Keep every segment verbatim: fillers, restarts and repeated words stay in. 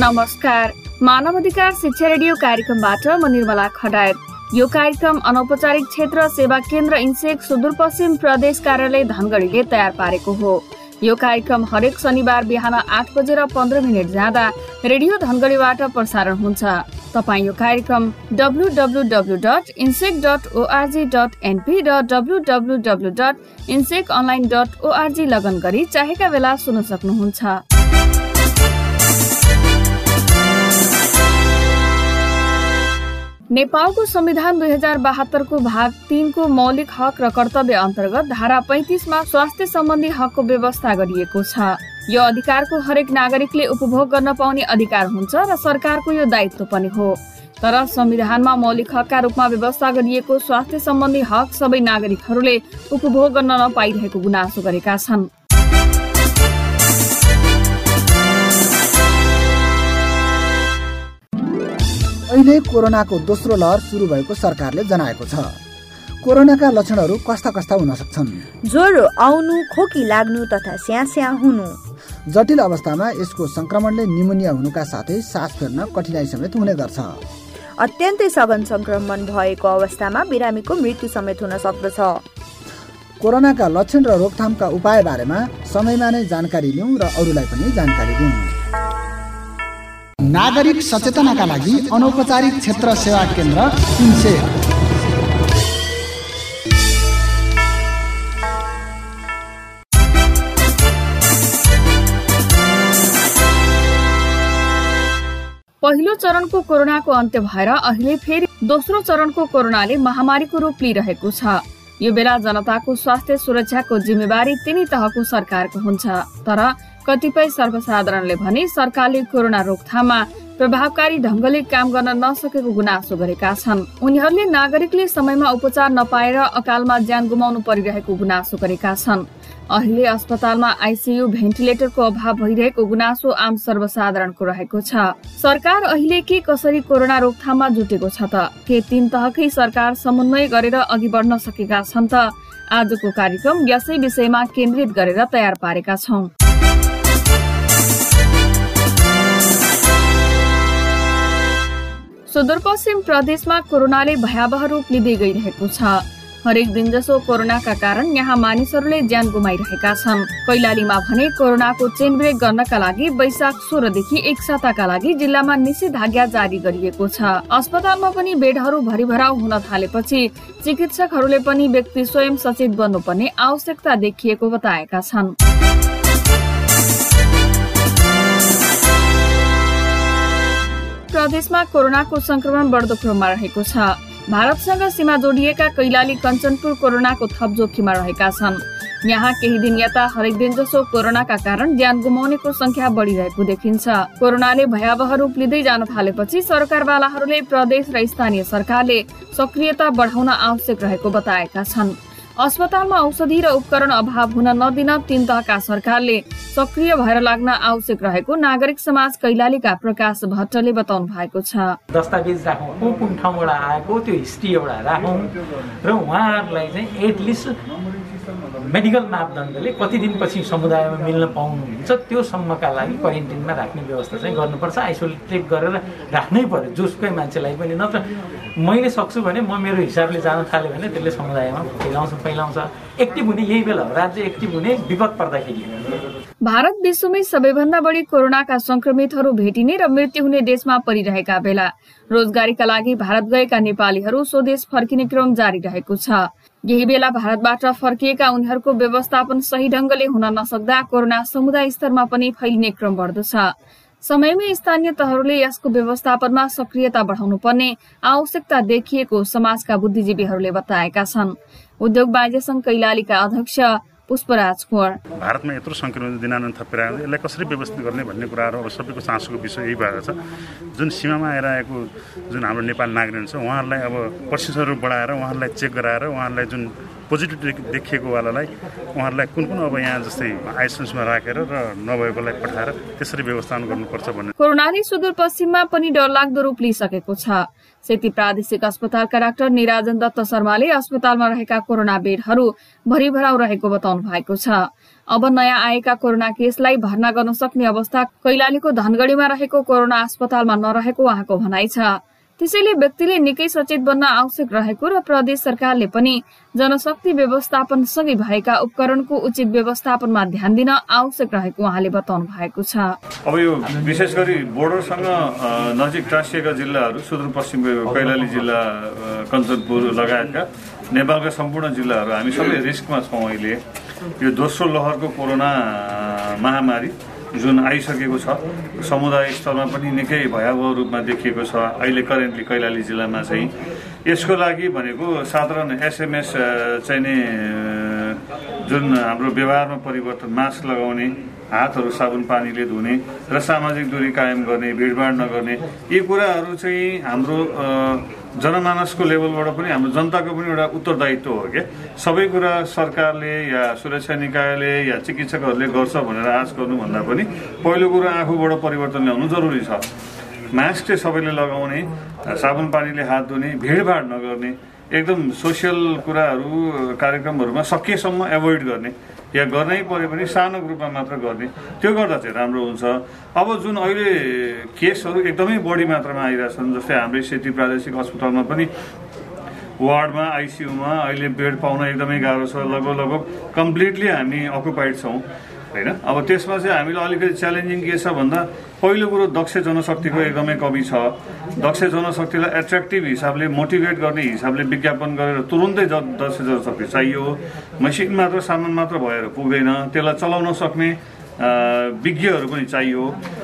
नमस्कार, मानव अधिकार शिक्षा रेडियो कार्यक्रमबाट म निर्मला खडायत। यो कार्यक्रम अनौपचारिक क्षेत्र सेवा केन्द्र इन्सेक सुदूरपश्चिम प्रदेश कार्यालय धनगढीले तयार पारेको हो। यो कार्यक्रम हरेक शनिबार बिहान आठ बजेर पन्ध्र मिनट जाँदा रेडियो धनगढीबाट प्रसारण हुन्छ। तपाईँ यो कार्यक्रम W W W dot INSEC dot ORG dot NP र W W W dot INSEC online dot ORG लगन गरी चाहेका बेला सुन्न सक्नुहुन्छ। नेपालको संविधान दुई हजार बहत्तरको भाग तीनको मौलिक हक र कर्तव्य अन्तर्गत धारा पैंतिसमा स्वास्थ्य सम्बन्धी हकको व्यवस्था गरिएको छ। यो अधिकारको हरेक नागरिकले उपभोग गर्न पाउने अधिकार हुन्छ र सरकारको यो दायित्व पनि हो। तर संविधानमा मौलिक हकका रूपमा व्यवस्था गरिएको स्वास्थ्य सम्बन्धी हक सबै नागरिकहरूले उपभोग गर्न नपाइरहेको गुनासो गरेका छन्। अहिले कोरोनाको दोस्रो लहर सुरु भएको सरकारले जनाएको छ। कोरोनाका लक्षणहरू कस्ता कस्ता हुन सक्छन्? ज्वरो आउनु, खोकी लाग्नु तथा स्यास्या हुनु। जटिल अवस्थामा यसको संक्रमणले निमोनिया हुनुका साथै सास फेर्न कठिनाई समेत हुने गर्छ। अत्यन्तै सघन संक्रमण भएको अवस्थामा बिरामीको मृत्यु समेत हुन सक्दछ। कोरोनाका लक्षण र रोकथामका उपाय बारेमा समयमा नै जानकारी लिउँ र अरूलाई पनि जानकारी दिउँ। नागरिक सचेतनाका लागि अनौपचारिक क्षेत्र सेवा केन्द्र इन्सेक। पहिलो चरणको कोरोनाको अन्त्य भएर अहिले फेरि दोस्रो चरणको कोरोनाले महामारीको रूप लिइरहेको छ। यो बेला जनताको स्वास्थ्य सुरक्षाको जिम्मेवारी तिनै तहको सरकारको हुन्छ। तर कतिपय सर्वसाधारणले भने सरकारले कोरोना रोकथाममा प्रभावकारी ढंगले काम गर्न नसकेको गुनासो गरेका छन्। उनीहरूले नागरिकले समयमा उपचार नपाएर अकालमा ज्यान गुमाउनु परिरहेको गुनासो गरेका छन्। अहिले अस्पतालमा आइसियु भेन्टिलेटरको अभाव भइरहेको गुनासो आम सर्वसाधारणको रहेको छ। सरकार अहिले के कसरी कोरोना रोकथाममा जुटेको छ त? के तीन तहकै सरकार समन्वय गरेर अघि बढ्न सकेका छन् त? आजको कार्यक्रम यसै विषयमा केन्द्रित गरेर तयार पारेका छौं। सुदूरपश्चिम प्रदेशमा कोरोनाले भयावह रूप लिँदै गइरहेको छ। हरेक दिन जसो कोरोनाका कारण यहाँ मानिसहरूले ज्यान गुमाइरहेका छन्। कैलालीमा भने कोरोनाको चेन ब्रेक गर्नका लागि वैशाख सोह्रदेखि एक साताका लागि जिल्लामा निषेधाज्ञा जारी गरिएको छ। अस्पतालमा पनि बेडहरू भरिभराउ हुन थालेपछि चिकित्सकहरूले पनि व्यक्ति स्वयं सचेत बन्नुपर्ने आवश्यकता देखिएको बताएका छन्। प्रदेशमा कोरोनाको संक्रमण बढ्दो क्रममा रहेको छ। भारतसँग सीमा जोडिएका कैलाली कञ्चनपुर कोरोनाको थप जोखिममा रहेका छन्। यहाँ केही दिन यता हरेक दिन जसो कोरोनाका कारण ज्यान गुमाउनेको संख्या बढिरहेको देखिन्छ। कोरोनाले भयावह रूप लिँदै जान थालेपछि सरकारवालाहरूले प्रदेश र स्थानीय सरकारले सक्रियता बढाउन आवश्यक रहेको बताएका छन्। अस्पतालमा औषधि र उपकरण अभाव हुन नदिन तीन तहका सरकारले सक्रिय भएर लाग्न आवश्यक रहेको नागरिक समाज कैलालीका प्रकाश भट्टले बताउनु भएको छ। दस्तावेज राखौँ, को कुन ठाउँबाट आएको त्यो हिस्ट्री एउटा राखौँ र उहाँहरूलाई चाहिँ एटलिस्ट मेडिकल मापदण्डले कति दिनपछि समुदायमा मिल्न पाउनुहुन्छ त्यो सम्मका लागि क्वारेन्टिनमा राख्ने व्यवस्था चाहिँ गर्नुपर्छ। आइसोलेट गरेर राख्नै पर्यो जोसुकै मान्छेलाई पनि। नत्र मैले सक्छु भने म मेरो हिसाबले जान थाल्यो भने त्यसले समुदायमा फैलाउँछ फैलाउँछ एक्टिभ हुने यही बेला हो। राज्य एक्टिभ हुने विपद पर्दाखेरि। भारत विश्वमै सबैभन्दा बढी कोरोनाका संक्रमितहरू भेटिने र मृत्यु हुने देशमा परिरहेका बेला रोजगारीका लागि भारत गएका नेपालीहरू स्वदेश फर्किने क्रम जारी रहेको छ। यही बेला भारतबाट फर्किएका उनीहरूको व्यवस्थापन सही ढंगले हुन नसक्दा कोरोना समुदाय स्तरमा पनि फैलिने क्रम बढ्दो छ। समयमै स्थानीय तहहरूले यसको व्यवस्थापनमा सक्रियता बढाउनु पर्ने आवश्यकता देखिएको समाजका बुद्धिजीवीहरूले बताएका छन्। उद्योग वाणिज्य संघ कैलालीका अध्यक्ष पुष्पराज कुँवर, भारतमा यत्रो संक्रमण दिनानुदिन थपेर आउँदै यसलाई कसरी व्यवस्थित गर्ने भन्ने कुराहरू अब सबैको चासोको विषय यही भएको छ। जुन सीमामा आएर आएको जुन हाम्रो नेपाल नागरिक छ उहाँहरूलाई अब प्रोसेसरहरू बढाएर उहाँहरूलाई चेक गराएर उहाँहरूलाई जुन पोजिटिभ देखिएकोवालालाई उहाँहरूलाई कुन कुन अब यहाँ जस्तै आइसोलेसनमा राखेर र नभएकोलाई पठाएर त्यसरी व्यवस्थापन गर्नुपर्छ भन्ने। कोरोनाले सुदूरपश्चिममा पनि डरलाग्दो रूप लिइसकेको छ। सेती प्रादेशिक अस्पतालका डाक्टर निराजन दत्त शर्माले अस्पतालमा रहेका कोरोना बेडहरू भरिभराउ रहेको बताउनु भएको छ। अब नयाँ आएका कोरोना केसलाई भर्ना गर्न सक्ने अवस्था कैलालीको धनगढीमा रहेको कोरोना अस्पतालमा नरहेको उहाँको भनाइ छ। त्यसैले व्यक्तिले निकै सचेत बन्न आवश्यक रहेको र प्रदेश सरकारले पनि जनशक्ति व्यवस्थापन सँगै भएका उपकरणको उचित व्यवस्थापनमा ध्यान दिन आवश्यक रहेको उहाँले बताउनु भएको छ। अब यो विशेष गरी बोर्डरसँग नजिक टाँसिएका जिल्लाहरू सुदूरपश्चिमको कैलाली जिल्ला, कञ्चनपुर लगायतका नेपालका सम्पूर्ण जिल्लाहरू हामी सबै रिस्कमा छौँ। अहिले यो दोस्रो लहरको कोरोना महामारी जुन आइसकेको छ, समुदाय स्तरमा पनि निकै भयावह रूपमा देखिएको छ। अहिले करेन्टली कैलाली जिल्लामा चाहिँ यसको लागि भनेको साधारण एसएमएस चाहिँ नि जुन हाम्रो व्यवहारमा परिवर्तन, मास्क लगाउने, हातहरू साबुन पानीले धुने र सामाजिक दूरी कायम गर्ने, भिडभाड नगर्ने, यी कुराहरू चाहिँ हाम्रो जनमानसको लेभलबाट पनि हाम्रो जनताको पनि एउटा उत्तरदायित्व हो क्या। सबै कुरा सरकारले या सुरक्षा निकायले या चिकित्सकहरूले गर्छ भनेर आश गर्नुभन्दा पनि पहिलो कुरो आफूबाट परिवर्तन ल्याउनु जरुरी छ। मास्क चाहिँ सबैले लगाउने, साबुन पानीले हात धुने, भिडभाड नगर्ने, एकदम सोसियल कुराहरू कार्यक्रमहरूमा सकेसम्म एभोइड गर्ने या गर्नै पर्यो भने सानो ग्रुपमा मात्र गर्ने, त्यो गर्दा चाहिँ राम्रो हुन्छ। अब जुन अहिले केसहरू एकदमै बढी मात्रामा आइरहेछन्, जस्तै हाम्रै सेती प्रादेशिक अस्पतालमा पनि वार्डमा आइसियूमा अहिले बेड पाउन एकदमै गाह्रो छ। लगभग लगभग कम्प्लिटली हामी अकुपाइड छौँ होइन। अब त्यसमा चाहिँ हामीलाई अलिकति च्यालेन्जिङ के छ भन्दा पहिलो कुरो दक्ष जनशक्तिको एकदमै कमी छ। दक्ष जनशक्तिलाई एट्र्याक्टिभ हिसाबले मोटिभेट गर्ने हिसाबले विज्ञापन गरेर तुरुन्तै दक्ष जनशक्ति चाहियो। मसिन मात्र सामान मात्र भएर पुग्दैन, त्यसलाई चलाउन सक्ने विज्ञहरू पनि चाहियो।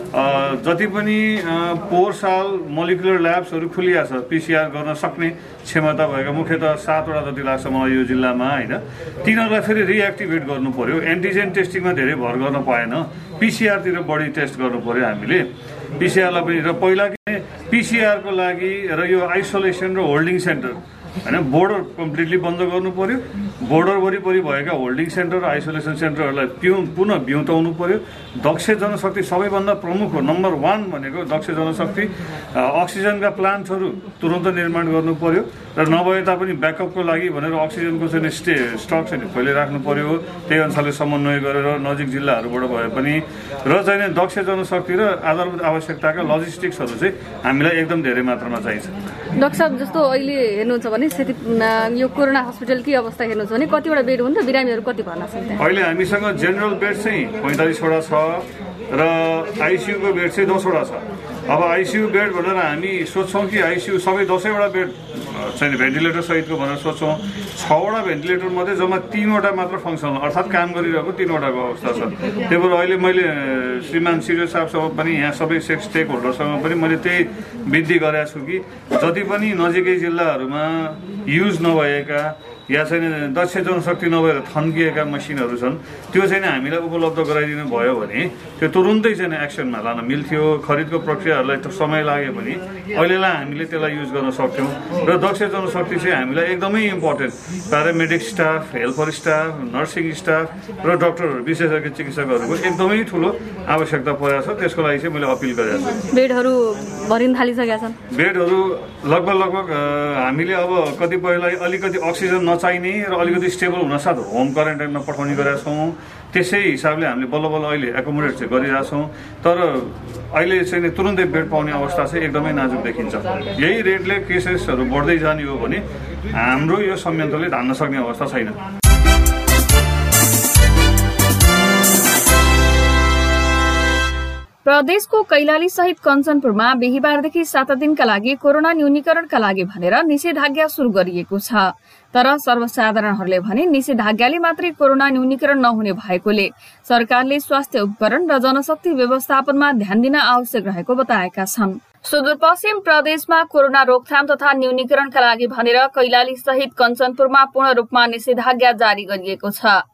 जति पनि पोहोर साल मोलिकुलर ल्याब्सहरू खुलिया छ, पिसिआर गर्न सक्ने क्षमता भएका मुख्यतः सातवटा जति लाग्छ मलाई यो जिल्लामा होइन। तिनीहरूलाई फेरि रिएक्टिभेट गर्नु पर्यो। एन्टिजेन टेस्टिङमा धेरै भर गर्न पाएन, पिसिआरतिर बढी टेस्ट गर्नु पर्यो हामीले। पिसिआरलाई पनि र पहिला पिसिआरको लागि र यो आइसोलेसन र होल्डिङ सेन्टर होइन, बोर्डर कम्प्लिटली बन्द गर्नु पर्यो। बोर्डर वरिपरि भएका होल्डिङ सेन्टर र आइसोलेसन सेन्टरहरूलाई पिउ पुनः बिउताउनु पर्यो। दक्ष जनशक्ति सबैभन्दा प्रमुख हो। नम्बर वान भनेको दक्ष जनशक्ति। अक्सिजनका प्लान्टहरू तुरन्त निर्माण गर्नु पर्यो र नभए तापनि ब्याकअपको लागि भनेर अक्सिजनको चाहिँ स्टे स्टक चाहिँ पहिले राख्नु पर्यो। त्यही अनुसारले समन्वय गरेर नजिक जिल्लाहरूबाट भए पनि र चाहिँ दक्ष जनशक्ति र आधारभूत आवश्यकताका लजिस्टिक्सहरू चाहिँ हामीलाई एकदम धेरै मात्रामा चाहिन्छ। डाक्टर साहब, जस्तो अहिले हेर्नुहुन्छ भने सेती यो कोरोना हस्पिटलकै अवस्था हेर्नुहुन्छ भने कतिवटा बेड हुन्छ, बिरामीहरू कति भर्ना छन्? अहिले हामीसँग जेनरल बेड चाहिँ पैँतालिसवटा छ र आइसियूको बेड चाहिँ दसवटा छ। अब आइसियू बेड भनेर हामी सोच्छौँ कि आइसियू सबै दसैँवटा बेड चाहिँ भेन्टिलेटर सहितको भनेर सोच्छौँ। छवटा भेन्टिलेटर मध्ये जम्मा तीनवटा मात्र फङ्सनल अर्थात् काम गरिरहेको तीनवटाको अवस्था छ। त्यही भएर अहिले मैले श्रीमान सिरियो साहबसँग पनि यहाँ सबै सेक्स स्टेक होल्डरसँग पनि मैले त्यही विन्ती गरेको छु कि जति पनि नजिकै जिल्लाहरूमा युज नभएका या चाहिँ दक्ष जनशक्ति नभएर थन्किएका मसिनहरू छन्, त्यो चाहिँ हामीलाई उपलब्ध गराइदिनु भयो भने त्यो तुरुन्तै चाहिँ एक्सनमा लान मिल्थ्यो। खरिदको प्रक्रियाहरूलाई त समय लाग्यो भने अहिलेलाई हामीले त्यसलाई युज गर्न सक्थ्यौँ। र दक्ष जनशक्ति चाहिँ हामीलाई एकदमै important. Paramedic staff, helper staff, nursing staff र डक्टरहरू, विशेषज्ञ चिकित्सकहरूको एकदमै ठुलो आवश्यकता परेको छ। त्यसको लागि चाहिँ मैले अपिल गरेको छु। बेडहरू भरिन थालिसकेका छन्। बेडहरू लगभग लगभग हामीले अब कतिपयलाई अलिकति अक्सिजन चाहिने र अलिकति स्टेबल हुनसाथ होम क्वारेन्टाइनमा पठाउने गरेका छौँ। त्यसै हिसाबले हामीले बल्ल बल्ल अहिले एकोमोडेट चाहिँ गरिरहेका छौँ। तर अहिले चाहिँ तुरुन्तै बेड पाउने अवस्था चाहिँ एकदमै नाजुक देखिन्छ। यही रेटले केसेसहरू बढ्दै जाने हो भने हाम्रो यो संयन्त्रले धान्न सक्ने अवस्था छैन। प्रदेशको कैलाली सहित कञ्चनपुरमा बिहिबारदेखि सात दिनका लागि कोरोना न्यूनीकरणका लागि भनेर निषेधाज्ञा शुरू गरिएको छ। तर सर्वसाधारणहरूले भने निषेधाज्ञाले मात्रै कोरोना न्यूनीकरण नहुने भएकोले सरकारले स्वास्थ्य उपकरण र जनशक्ति व्यवस्थापनमा ध्यान दिन आवश्यक रहेको बताएका छन्। सुदूरपश्चिम प्रदेशमा कोरोना रोकथाम तथा न्यूनीकरणका लागि भनेर कैलाली सहित कञ्चनपुरमा पूर्ण रूपमा निषेधाज्ञा जारी गरिएको छ।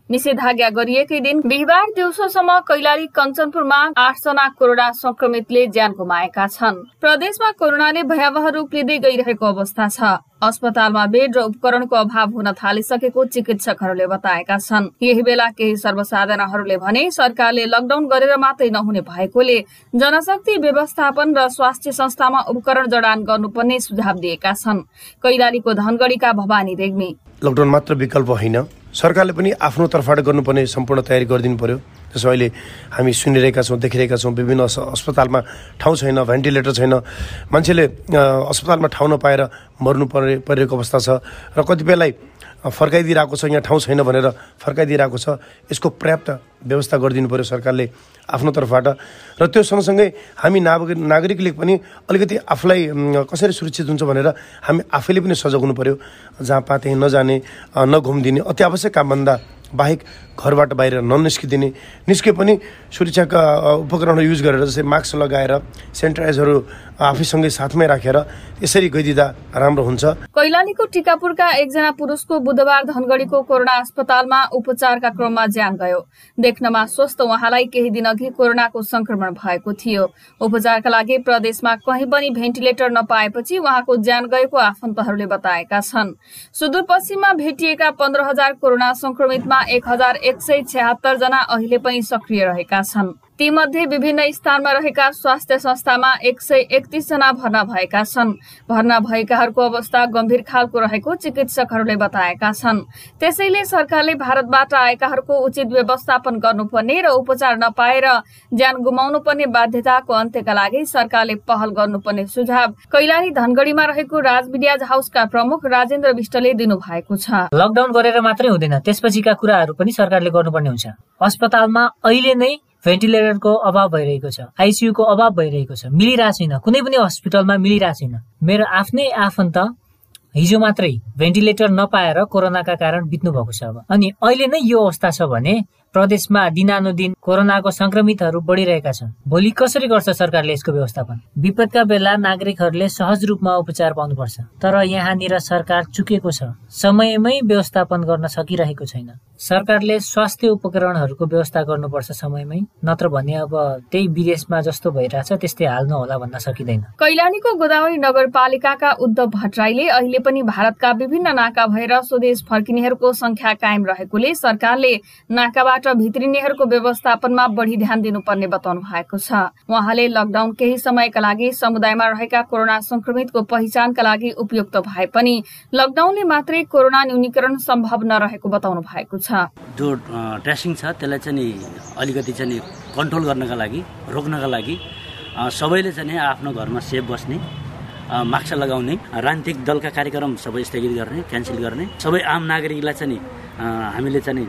निषेधाज्ञा गरिएकै दिन बिहिबार दिउँसोसम्म कैलाली कञ्चनपुरमा आठजना कोरोना संक्रमितले ज्यान गुमाएका छन्। प्रदेशमा कोरोनाले भयावह रूप लिँदै गइरहेको अवस्था छ। अस्पतालमा बेड र उपकरणको अभाव हुन थालिसकेको चिकित्सकहरूले बताएका छन्। यही बेला केही सर्वसाधारणहरूले भने सरकारले लकडाउन गरेर मात्रै नहुने भएकोले जनशक्ति व्यवस्थापन र स्वास्थ्य संस्थामा उपकरण जडान गर्नुपर्ने सुझाव दिएका छन्। कैलालीको धनगढीका भवानी रेग्मी, लकडाउन मात्र विकल्प होइन, सरकारले पनि आफ्नो तर्फबाट गर्नुपर्ने सम्पूर्ण तयारी गरिदिनु पर्यो। त्यसो अहिले हामी सुनिरहेका छौँ, देखिरहेका छौँ, विभिन्न अस्पतालमा ठाउँ छैन, भेन्टिलेटर छैन, मान्छेले अस्पतालमा ठाउँ नपाएर मर्नु परे परिरहेको अवस्था छ र कतिपयलाई फर्काइदिइरहेको छ, यहाँ ठाउँ छैन भनेर फर्काइदिइरहेको छ। यसको पर्याप्त व्यवस्था गरिदिनु पर्यो सरकारले आफ्नो तर्फबाट। र त्यो सँगसँगै हामी नागरिक नागरिकले पनि अलिकति आफूलाई कसरी सुरक्षित हुन्छ भनेर हामी आफैले पनि सजग हुनु पर्यो। जहाँ पा त्यहीँ नजाने, नघुमिदिने, अति आवश्यक कामभन्दा बाहेक घरबाट बाहिर ननिस्किदिने, निस्के पनि सुरक्षाका उपकरणहरू युज गरेर जस्तै मास्क लगाएर सेनिटाइजरहरू आफैसँगै साथमै राखेर यसरी गइदिँदा राम्रो हुन्छ। कैलालीको टिकापुरका एकजना पुरुषको बुधबार धनगढीको कोरोना अस्पतालमा उपचारका क्रममा ज्यान गयो। देख्नमा स्वस्थ उहाँलाई केही दिन अघि कोरोनाको संक्रमण भएको थियो। उपचारका लागि प्रदेशमा कहीँ पनि भेन्टिलेटर नपाएपछि उहाँको ज्यान गएको आफन्तहरूले बताएका छन्। सुदूरपश्चिममा भेटिएका पन्ध्र हजार कोरोना संक्रमितमा एक हजार एक सय छ्यात्तर जना अहिले पनि सक्रिय रहेका छन्। तीमध्ये विभिन्न स्थानमा रहेका स्वास्थ्य संस्थामा एक सय एकतीस जना भर्ना भएका छन्। भर्ना भएकाहरूको अवस्था गम्भीर खालको रहेको चिकित्सकहरूले बताएका छन्। त्यसैले सरकारले भारतबाट आएकाहरूको उचित व्यवस्थापन गर्नुपर्ने र उपचार नपाएर ज्यान गुमाउनु पर्ने बाध्यताको अन्त्यका लागि सरकारले पहल गर्नुपर्ने सुझाव कैलाली धनगढीमा रहेको राज मिडिया हाउसका प्रमुख राजेन्द्र विष्टले दिनुभएको छ। लकडाउन गरेर मात्रै हुँदैन, त्यसपछिका कुराहरू पनि सरकारले गर्नुपर्ने हुन्छ। अस्पतालमा अहिले नै भेन्टिलेटरको अभाव भइरहेको छ, आइसियूको अभाव भइरहेको छ, मिलिरहेको छैन, कुनै पनि हस्पिटलमा मिलिरहेको छैन। मेरो आफ्नै आफन्त हिजो मात्रै भेन्टिलेटर नपाएर कोरोनाका कारण बित्नु भएको छ। अब अनि अहिले नै यो अवस्था छ भने प्रदेशमा दिनानुदिन कोरोनाको संक्रमितहरू बढिरहेका छन्। भोलि कसरी गर्छ सरकारले यसको व्यवस्थापन? विपदका बेला नागरिकहरूले सहज रूपमा उपचार पाउनुपर्छ, तर यहाँनिर सरकार चुकेको छ, समयमै व्यवस्थापन गर्न सकिरहेको छैन। सरकारले स्वास्थ्य उपकरणहरूको व्यवस्था गर्नुपर्छ समयमै, नत्र भने अब त्यही विदेशमा जस्तो भइरहेछ त्यस्तै हाल नहोला भन्न सकिँदैन। कैलालीको गोदावरी नगरपालिकाका उद्धव भट्टराईले अहिले पनि भारतका विभिन्न नाका भएर स्वदेश फर्किनेहरूको संख्या कायम रहेकोले सरकारले नाकाबाट भित्रिनेहरूको व्यवस्थापनमा बढ़ी ध्यान दिनुपर्ने बताउनु भएको छ। उहाँले लकडाउन केही समयका लागि समुदायमा रहेका कोरोना संक्रमितको पहिचानका लागि उपयुक्त भए पनि लकडाउनले मात्रै कोरोना न्यूनीकरण सम्भव नरहेको बताउनु भएको छ। जो ट्रेसिङ छ त्यसलाई चाहिँ अलिकति चाहिँ कन्ट्रोल गर्नका लागि, रोक्नका लागि सबैले चाहिँ आफ्नो घरमा सेफ बस्ने, मास्क लगाउने, राजनीतिक दलका कार्यक्रम सबै स्थगित गर्ने, क्यान्सल गर्ने, सबै आम नागरिकलाई चाहिँ हामीले चाहिँ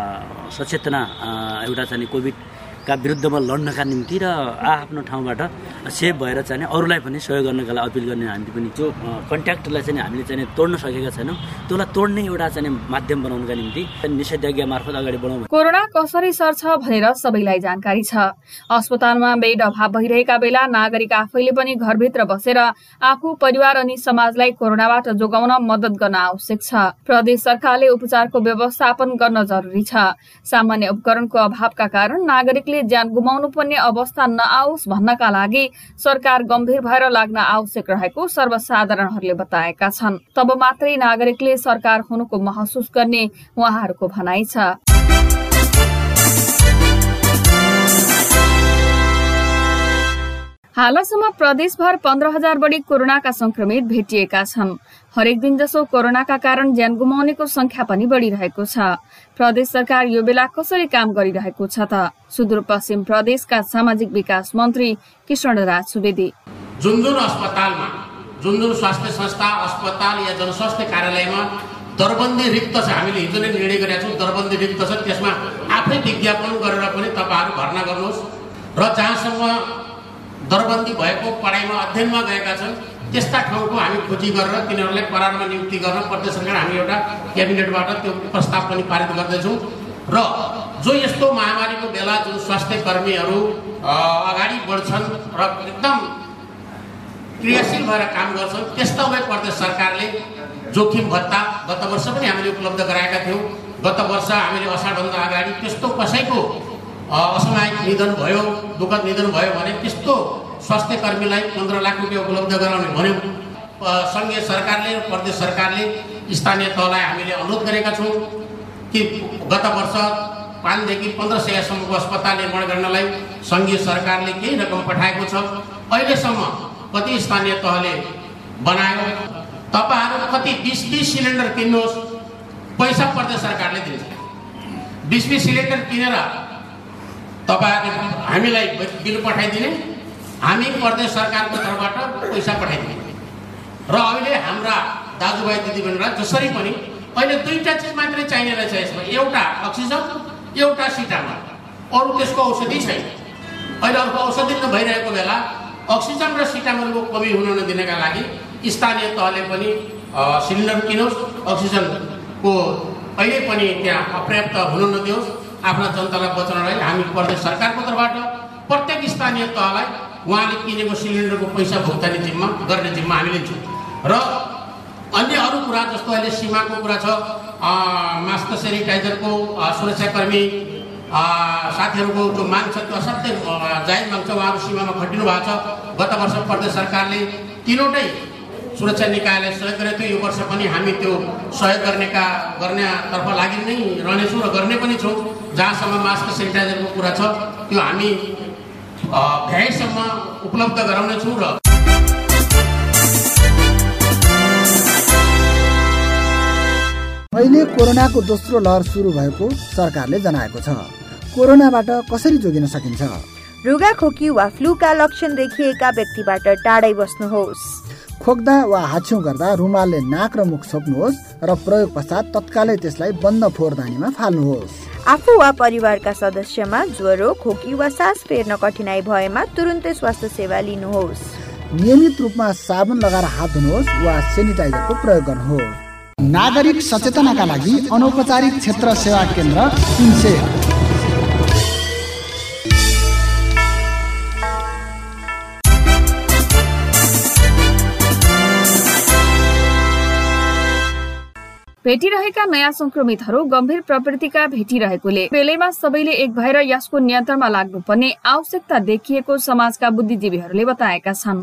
सचेतना एउटा चाहिँ कोभिडका विरुद्धमा लड्नका निम्ति र आफ्नो ठाउँबाट सेफ भएर चाहिँ अरूलाई पनि सहयोग गर्नका लागि अपिल गर्ने। हामीले पनि जो कन्ट्याक्टलाई चाहिँ हामीले चाहिँ तोड्न सकेका छैनौँ, त्यसलाई तोड्ने एउटा चाहिँ माध्यम बनाउनका निम्ति निषेधाज्ञा मार्फत अगाडि बढाउँ। कोरोना कसरी सर्छ भनेर सबैलाई जानकारी छ। अस्पतालमा बेड अभाव भइरहेका बेला नागरिक आफैले पनि घरभित्र बसेर आफू, परिवार अनि समाजलाई कोरोनाबाट जोगाउन मद्दत गर्न आवश्यक छ। प्रदेश सरकारले उपचारको व्यवस्थापन गर्न जरुरी छ। सामान्य उपकरणको अभावका कारण नागरिकले ज्यान गुमाउनु पर्ने अवस्था नआओस् भन्नका लागि सरकार गम्भीर भएर लाग्न आवश्यक रहेको सर्वसाधारणहरूले बताएका छन्। तब मात्रै नागरिकले सरकार हुनुको महसुस गर्ने उहाँहरूको भनाइ छ। हालसम्म प्रदेशभर पन्ध्र हजार बढी कोरोनाका संक्रमित भेटिएका छन्। हरेक दिन जसो कोरोनाका कारण ज्यान गुमाउनेको संख्या पनि बढ़िरहेको छ। प्रदेश सरकार यो बेला कसरी काम गरिरहेको छ त? सुदूरपश्चिम प्रदेशका सामाजिक विकास मन्त्री किशनराज सुवेदी, जुन जुन अस्पतालमा, जुन जुन स्वास्थ्य संस्था, अस्पताल या जनस्वास्थ्य कार्यालयमा दरबन्दी रिक्त छ, हामीले हिजो नै निर्णय गरेका छौँ दरबन्दी रिक्त छ, त्यसमा आफै विज्ञापन गरेर पनि तपाईहरु भर्ना गर्नुहोस् र जहाँसम्म दरबन्दी भएको पढाइमा अध्ययनमा गएका छन् त्यस्ता ठाउँको हामी खोजी गरेर तिनीहरूलाई करारमा नियुक्ति गर्न प्रदेश सरकार हामी एउटा क्याबिनेटबाट त्यो प्रस्ताव पनि पारित गर्दैछौँ र जो यस्तो महामारीको बेला जुन स्वास्थ्य कर्मीहरू अगाडि बढ्छन् र एकदम क्रियाशील भएर काम गर्छन् त्यस्तालाई प्रदेश सरकारले जोखिम भत्ता गत वर्ष पनि हामीले उपलब्ध गराएका थियौँ गत वर्ष हामीले असाढभन्दा अगाडि त्यस्तो कसैको असामयिक निधन भयो, दुःखद निधन भयो भने त्यस्तो स्वास्थ्य कर्मीलाई पन्ध्र लाख रुपियाँ उपलब्ध गराउने भन्यौँ। सङ्घीय सरकारले र प्रदेश सरकारले स्थानीय तहलाई हामीले अनुरोध गरेका छौँ कि गत वर्ष पाँचदेखि पन्ध्र सयसम्मको अस्पताल निर्माण गर्नलाई सङ्घीय सरकारले केही रकम पठाएको छ। अहिलेसम्म कति स्थानीय तहले बनायो? तपाईँहरू कति बिस बिस सिलिन्डर किन्नुहोस्, पैसा प्रदेश सरकारले दिन्छ। बिस बिस सिलिन्डर किनेर तपाईँहरूले हामीलाई बिल पठाइदिने, हामी प्रदेश सरकारको तर्फबाट पैसा पठाइदिने। र अहिले हाम्रा दाजुभाइ दिदीबहिनीलाई जसरी पनि अहिले दुईवटा चिज मात्रै चाहिने रहेछ यसमा, एउटा अक्सिजन, एउटा सिटामोल, अरू त्यसको औषधि छैन। अहिले अर्को औषधि नभइरहेको बेला अक्सिजन र सिटामोलको कमी हुन नदिनका लागि स्थानीय तहले पनि सिलिन्डर किनोस्, अक्सिजनको अहिले पनि त्यहाँ अपर्याप्त हुन नदियोस्। आफ्ना जनतालाई बचाउनलाई हामी प्रदेश सरकारको तर्फबाट प्रत्येक स्थानीय तहलाई उहाँले किनेको सिलिन्डरको पैसा भुक्तानी जिम्मा गर्ने जिम्मा हामी लिन्छौँ। र अन्य अरू कुरा जस्तो अहिले सीमाको कुरा छ, मास्क सेनिटाइजरको, सुरक्षाकर्मी साथीहरूको जो माग छ त्यो असाध्यै जायज माग छ, उहाँहरू सीमामा खटिनु भएको छ। गत वर्ष प्रदेश सरकारले तिनवटै सुरक्षा निकायलाई सहयोग गरेको थियो। यो वर्ष पनि हामी त्यो सहयोग गर्नेका गर्नेतर्फ लागि नै रहनेछौँ र गर्ने पनि छौँ। जहाँसम्म मास्क सेनिटाइजरको कुरा छ त्यो हामी भ्याएसम्म उपलब्ध गराउनेछौँ। र अहिले कोरोनाको दोस्रो लहर सुरु भएको सरकारले जनाएको छ। कोरोनाबाट कसरी जोगिन सकिन्छ? रुगा खोकी वा फ्लूका लक्षण देखिएका व्यक्तिबाट टाढै बस्नुहोस्। खोक्दा वा हाच्छ्यौं गर्दा रुमालले नाक र मुख छोप्नुहोस् र प्रयोग पश्चात तत्कालै त्यसलाई बन्द फोहोरदानीमा फाल्नुहोस्। आफू वा परिवारका सदस्यमा ज्वरो, खोकी वा सास फेर्न कठिनाई भएमा तुरुन्तै स्वास्थ्य सेवा लिनुहोस्। नियमित रूपमा साबुन लगाएर हात धुनुहोस् वा सेनिटाइजरको प्रयोग गर्नुहोस्। नागरिक सचेतनाका लागि अनौपचारिक क्षेत्र सेवा केन्द्र इन्से। भेटिरहेका नयाँ संक्रमितहरू गम्भीर प्रवृत्तिका भेटिरहेकोले बेलैमा सबैले एक भएर यसको नियन्त्रणमा लाग्नुपर्ने आवश्यकता देखिएको समाजका बुद्धिजीवीहरूले बताएका छन्।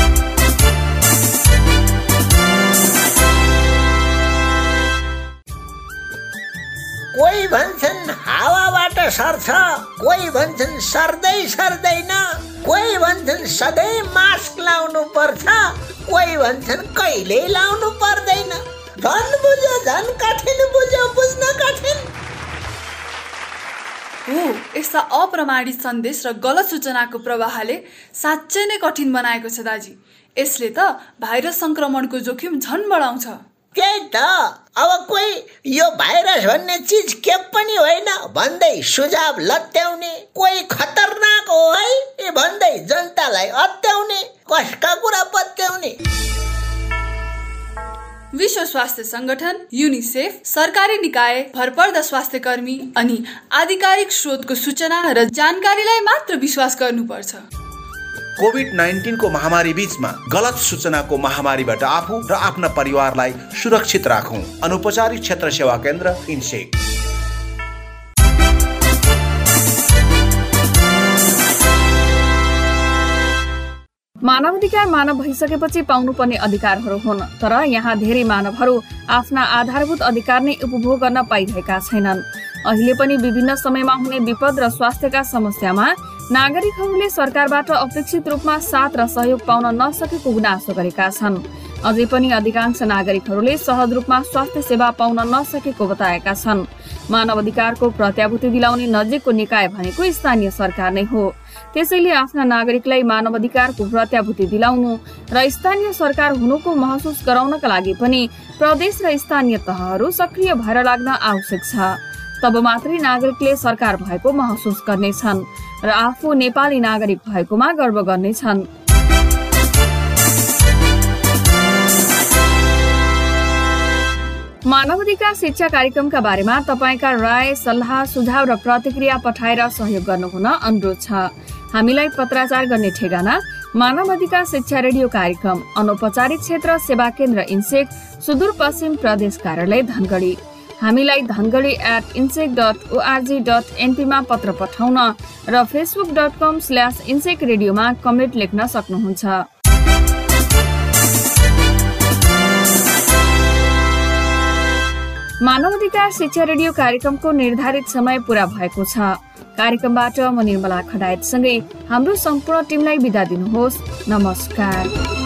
कोही भन्छन् हावाबाट सर्छ, कोही भन्छन् सर्दै सर्दैन, कोही भन्छन् सधैँ मास्क लाउनु पर्छ, कोही भन्छन् कहिल्यै लाउनु पर्दैन। झन् बुझ्यो झन् कठिन बुझ्यो बुझ्न कठिन। हो, यस्ता अप्रमाणित सन्देश र गलत सूचनाको प्रवाहले साँच्चै नै कठिन बनाएको छ दाजी। यसले त भाइरस संक्रमणको जोखिम झन् बढाउँछ। त्यही त, अब कोही यो भाइरस भन्ने चिज के पनि होइन भन्दै सुझाव लत्याउने, कोही खतरनाक हो है भन्दै जनतालाई अत्याउने, कसका कुरा पत्याउने। विश्व स्वास्थ्य संगठन, यूनिसेफ, सरकारी निकाय, भरपर्दा स्वास्थ्य कर्मी अनि आधिकारिक स्रोतको सूचना र जानकारीलाई मात्र विश्वास गर्नुपर्छ। कोभिड नाइन्टीन को महामारी बीचमा गलत सूचनाको महामारीबाट आफू र आफ्ना परिवारलाई सुरक्षित राखौं। अनौपचारिक क्षेत्र सेवा केन्द्र इन्सेक। मानवाधिकार मानव भइसकेपछि पाउनुपर्ने अधिकारहरू हुन्, तर यहाँ धेरै मानवहरू आफ्ना आधारभूत अधिकार नै उपभोग गर्न पाइरहेका छैनन्। अहिले पनि विभिन्न समयमा हुने विपद र स्वास्थ्यका समस्यामा नागरिकहरूले सरकारबाट अपेक्षित रूपमा साथ र सहयोग पाउन नसकेको गुनासो गरेका छन्। अझै पनि अधिकांश नागरिकहरूले सहज रूपमा स्वास्थ्य सेवा पाउन नसकेको बताएका छन्। मानव अधिकारको प्रत्याभूति दिलाउने नजिकको निकाय भनेको स्थानीय सरकार नै हो। त्यसैले आफ्ना नागरिकलाई मानव अधिकारको प्रत्याभूति दिलाउनु र स्थानीय सरकार हुनुको महसुस गराउनका लागि पनि प्रदेश र स्थानीय तहहरू सक्रिय भएर लाग्न आवश्यक छ। तब मात्रै नागरिकले सरकार भएको महसुस गर्नेछन् र आफू नेपाली नागरिक भएकोमा गर्व गर्नेछन्। मानवाधिकार शिक्षा कार्यक्रमका बारेमा तपाईका राय, सल्लाह, सुझाव र प्रतिक्रिया पठाएर सहयोग गर्नुहुन अनुरोध छ। हामीलाई पत्राचार गर्ने ठेगाना मानवाधिकार शिक्षा रेडियो कार्यक्रम, अनौपचारिक क्षेत्र सेवा केन्द्र इन्सेक, सुदूरपश्चिम प्रदेश कार्यालय धनगढी। हामीलाई Dhangadhi at INSEC dot ORG dot एनपीमा पत्र पठाउन र Facebook dot com slash INSEC रेडियोमा कमेन्ट लेख्न सक्नुहुन्छ। मानव अधिकार शिक्षा रेडियो कार्यक्रमको निर्धारित समय पूरा भएको छ। कार्यक्रमबाट म निर्मला खडायतसँगै हाम्रो सम्पूर्ण टिमलाई बिदा दिनुहोस्। नमस्कार।